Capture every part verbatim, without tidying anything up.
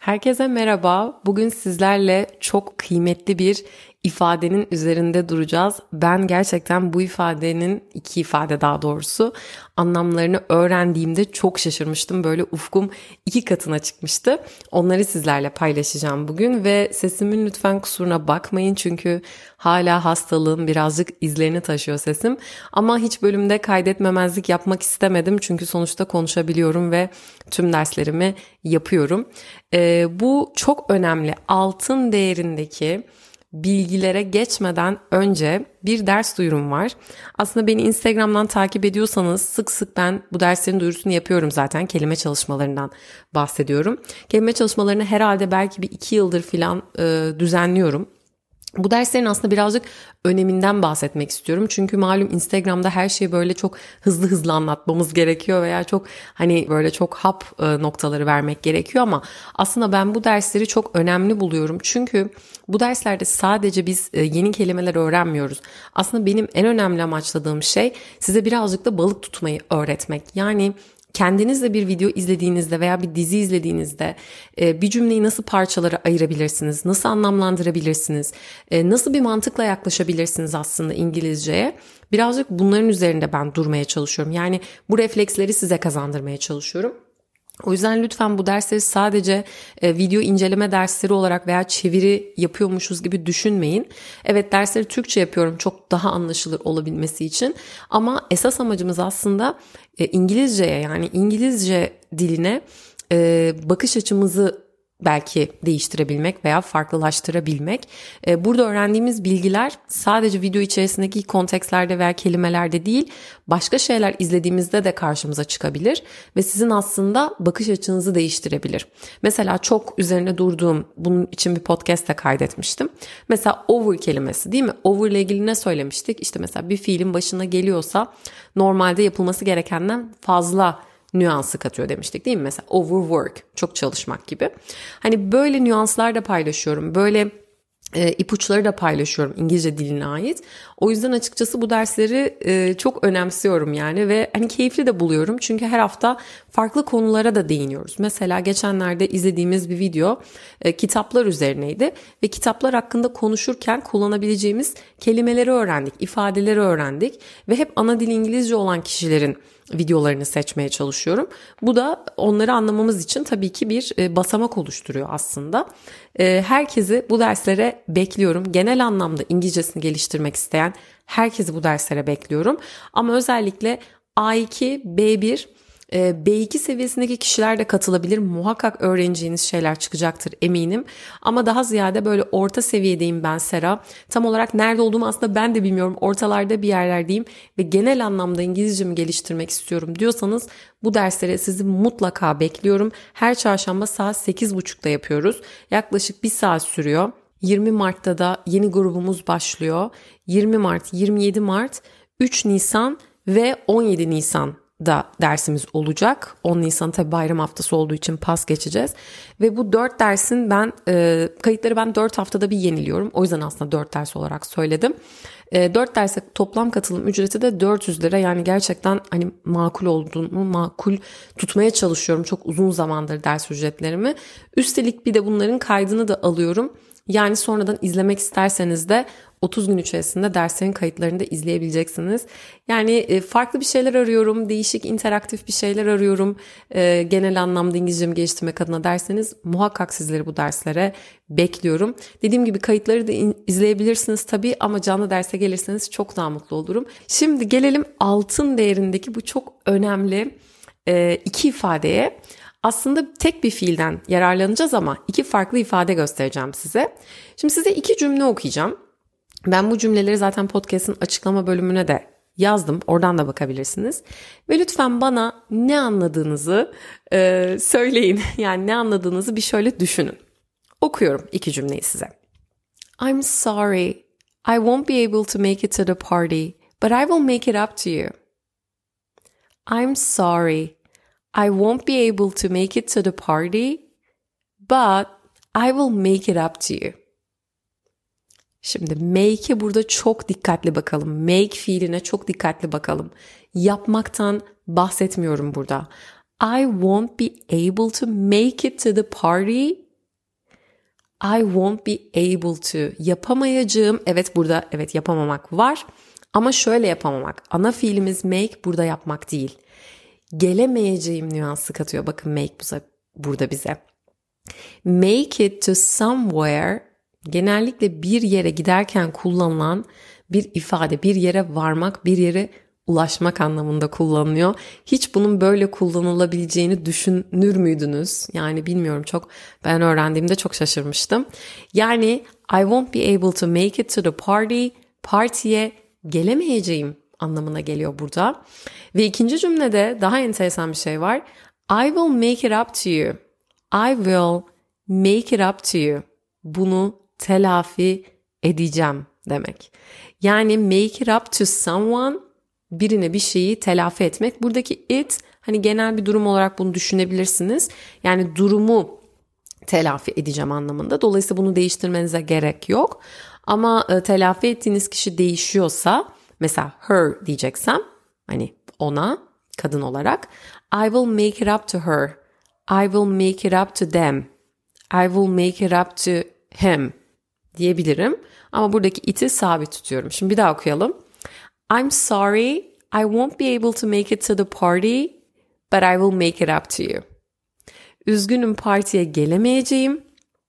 Herkese merhaba. Bugün sizlerle çok kıymetli bir ifadenin üzerinde duracağız. Ben gerçekten bu ifadenin, iki ifade daha doğrusu, anlamlarını öğrendiğimde çok şaşırmıştım. Böyle ufkum iki katına çıkmıştı. Onları sizlerle paylaşacağım bugün ve sesimin lütfen kusuruna bakmayın çünkü hala hastalığım birazcık izlerini taşıyor sesim. Ama hiç bölümde kaydetmemezlik yapmak istemedim çünkü sonuçta konuşabiliyorum ve tüm derslerimi yapıyorum. Ee, bu çok önemli, altın değerindeki bilgilere geçmeden önce bir ders duyurum var. Aslında beni Instagram'dan takip ediyorsanız sık sık ben bu derslerin duyurusunu yapıyorum zaten. Kelime çalışmalarından bahsediyorum. Kelime çalışmalarını herhalde belki bir iki yıldır falan e, düzenliyorum. Bu derslerin aslında birazcık öneminden bahsetmek istiyorum. Çünkü malum Instagram'da her şeyi böyle çok hızlı hızlı anlatmamız gerekiyor veya çok hani böyle çok hap noktaları vermek gerekiyor ama aslında ben bu dersleri çok önemli buluyorum. Çünkü bu derslerde sadece biz yeni kelimeler öğrenmiyoruz. Aslında benim en önemli amaçladığım şey size birazcık da balık tutmayı öğretmek. Yani kendinizle bir video izlediğinizde veya bir dizi izlediğinizde bir cümleyi nasıl parçalara ayırabilirsiniz, nasıl anlamlandırabilirsiniz, nasıl bir mantıkla yaklaşabilirsiniz aslında İngilizceye? Birazcık bunların üzerinde ben durmaya çalışıyorum. Yani bu refleksleri size kazandırmaya çalışıyorum. O yüzden lütfen bu dersleri sadece e, video inceleme dersleri olarak veya çeviri yapıyormuşuz gibi düşünmeyin. Evet, dersleri Türkçe yapıyorum çok daha anlaşılır olabilmesi için ama esas amacımız aslında e, İngilizceye, yani İngilizce diline e, bakış açımızı belki değiştirebilmek veya farklılaştırabilmek. Burada öğrendiğimiz bilgiler sadece video içerisindeki kontekstlerde veya kelimelerde değil, başka şeyler izlediğimizde de karşımıza çıkabilir ve sizin aslında bakış açınızı değiştirebilir. Mesela çok üzerine durduğum, bunun için bir podcast da kaydetmiştim. Mesela over kelimesi, değil mi? Over ile ilgili ne söylemiştik? İşte mesela bir fiilin başına geliyorsa normalde yapılması gerekenden fazla nüansı katıyor demiştik, değil mi? Mesela overwork, çok çalışmak gibi. Hani böyle nüanslar da paylaşıyorum. Böyle e, ipuçları da paylaşıyorum İngilizce diline ait. O yüzden açıkçası bu dersleri e, çok önemsiyorum yani ve hani keyifli de buluyorum. Çünkü her hafta farklı konulara da değiniyoruz. Mesela geçenlerde izlediğimiz bir video e, kitaplar üzerineydi ve kitaplar hakkında konuşurken kullanabileceğimiz kelimeleri öğrendik, ifadeleri öğrendik ve hep ana dili İngilizce olan kişilerin videolarını seçmeye çalışıyorum. Bu da onları anlamamız için tabii ki bir basamak oluşturuyor aslında. Herkesi bu derslere bekliyorum. Genel anlamda İngilizcesini geliştirmek isteyen herkesi bu derslere bekliyorum. Ama özellikle A iki, B bir, B iki seviyesindeki kişiler de katılabilir. Muhakkak öğreneceğiniz şeyler çıkacaktır eminim. Ama daha ziyade böyle orta seviyedeyim ben Sera. Tam olarak nerede olduğumu aslında ben de bilmiyorum. Ortalarda bir yerlerdeyim ve genel anlamda İngilizcemi geliştirmek istiyorum diyorsanız bu derslere sizi mutlaka bekliyorum. Her çarşamba saat sekiz buçukta yapıyoruz. Yaklaşık bir saat sürüyor. yirmi Mart'ta da yeni grubumuz başlıyor. yirmi Mart, yirmi yedi Mart, üç Nisan ve on yedi Nisan da dersimiz olacak. on Nisan tabii bayram haftası olduğu için pas geçeceğiz. Ve bu dört dersin ben e, kayıtları ben dört haftada bir yeniliyorum. O yüzden aslında dört ders olarak söyledim. E, dört derse toplam katılım ücreti de dört yüz lira. Yani gerçekten hani makul olduğunu makul tutmaya çalışıyorum. Çok uzun zamandır ders ücretlerimi. Üstelik bir de bunların kaydını da alıyorum. Yani sonradan izlemek isterseniz de otuz gün içerisinde derslerin kayıtlarını da izleyebileceksiniz. Yani farklı bir şeyler arıyorum, değişik, interaktif bir şeyler arıyorum. Genel anlamda İngilizcemi geliştirmek adına derseniz muhakkak sizleri bu derslere bekliyorum. Dediğim gibi kayıtları da izleyebilirsiniz tabii ama canlı derse gelirseniz çok daha mutlu olurum. Şimdi gelelim altın değerindeki bu çok önemli iki ifadeye. Aslında tek bir fiilden yararlanacağız ama iki farklı ifade göstereceğim size. Şimdi size iki cümle okuyacağım. Ben bu cümleleri zaten podcast'ın açıklama bölümüne de yazdım. Oradan da bakabilirsiniz. Ve lütfen bana ne anladığınızı e, söyleyin. Yani ne anladığınızı bir şöyle düşünün. Okuyorum iki cümleyi size. I'm sorry. I won't be able to make it to the party, but I will make it up to you. I'm sorry. I won't be able to make it to the party, but I will make it up to you. Şimdi make'e burada çok dikkatli bakalım. Make fiiline çok dikkatli bakalım. Yapmaktan bahsetmiyorum burada. I won't be able to make it to the party, I won't be able to. Yapamayacağım. Evet burada evet yapamamak var. Ama şöyle yapamamak. Ana fiilimiz make, burada yapmak değil. Gelemeyeceğim nüansı katıyor. Bakın make burada bize. Make it to somewhere genellikle bir yere giderken kullanılan bir ifade. Bir yere varmak, bir yere ulaşmak anlamında kullanılıyor. Hiç bunun böyle kullanılabileceğini düşünür müydünüz? Yani bilmiyorum, çok ben öğrendiğimde çok şaşırmıştım. Yani I won't be able to make it to the party. Partiye gelemeyeceğim anlamına geliyor burada. Ve ikinci cümlede daha enteresan bir şey var. I will make it up to you. I will make it up to you. Bunu telafi edeceğim demek. Yani make it up to someone, birine bir şeyi telafi etmek. Buradaki it hani genel bir durum olarak bunu düşünebilirsiniz. Yani durumu telafi edeceğim anlamında. Dolayısıyla bunu değiştirmenize gerek yok. Ama e, telafi ettiğiniz kişi değişiyorsa, mesela her diyeceksem hani ona, kadın olarak, I will make it up to her. I will make it up to them. I will make it up to him diyebilirim. Ama buradaki it'i sabit tutuyorum. Şimdi bir daha okuyalım. I'm sorry, I won't be able to make it to the party, but I will make it up to you. Üzgünüm, partiye gelemeyeceğim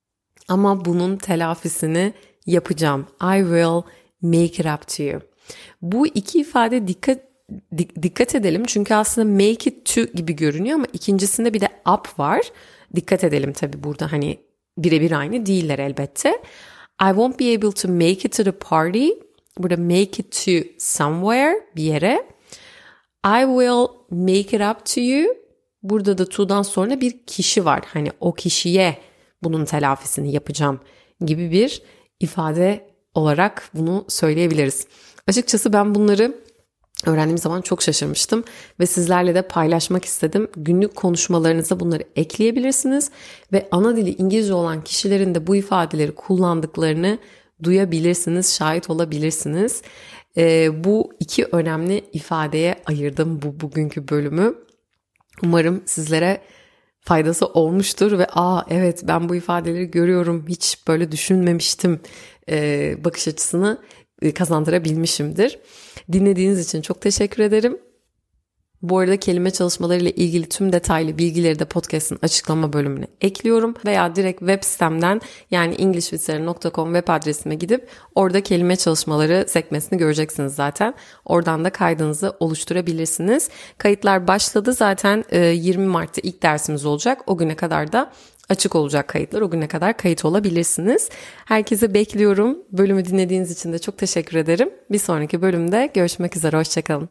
ama bunun telafisini yapacağım. I will make it up to you. Bu iki ifade dikkat dikkat edelim çünkü aslında make it to gibi görünüyor ama ikincisinde bir de up var. Dikkat edelim tabii, burada hani birebir aynı değiller elbette. I won't be able to make it to the party. Burada make it to somewhere, bir yere. I will make it up to you. Burada da to'dan sonra bir kişi var. Hani o kişiye bunun telafisini yapacağım gibi bir ifade olarak bunu söyleyebiliriz. Açıkçası ben bunları öğrendiğim zaman çok şaşırmıştım ve sizlerle de paylaşmak istedim. Günlük konuşmalarınıza bunları ekleyebilirsiniz ve ana dili İngilizce olan kişilerin de bu ifadeleri kullandıklarını duyabilirsiniz, şahit olabilirsiniz. Ee, bu iki önemli ifadeye ayırdım bu bugünkü bölümü. Umarım sizlere faydası olmuştur ve aa evet ben bu ifadeleri görüyorum, hiç böyle düşünmemiştim e, bakış açısını kazandırabilmişimdir. Dinlediğiniz için çok teşekkür ederim. Bu arada kelime çalışmalarıyla ilgili tüm detaylı bilgileri de podcast'ın açıklama bölümüne ekliyorum. Veya direkt web sitemden, yani english with sarah nokta com web adresime gidip orada kelime çalışmaları sekmesini göreceksiniz zaten. Oradan da kaydınızı oluşturabilirsiniz. Kayıtlar başladı zaten, yirmi Mart'ta ilk dersimiz olacak. O güne kadar da açık olacak kayıtlar. O güne kadar kayıt olabilirsiniz. Herkese bekliyorum. Bölümü dinlediğiniz için de çok teşekkür ederim. Bir sonraki bölümde görüşmek üzere. Hoşçakalın.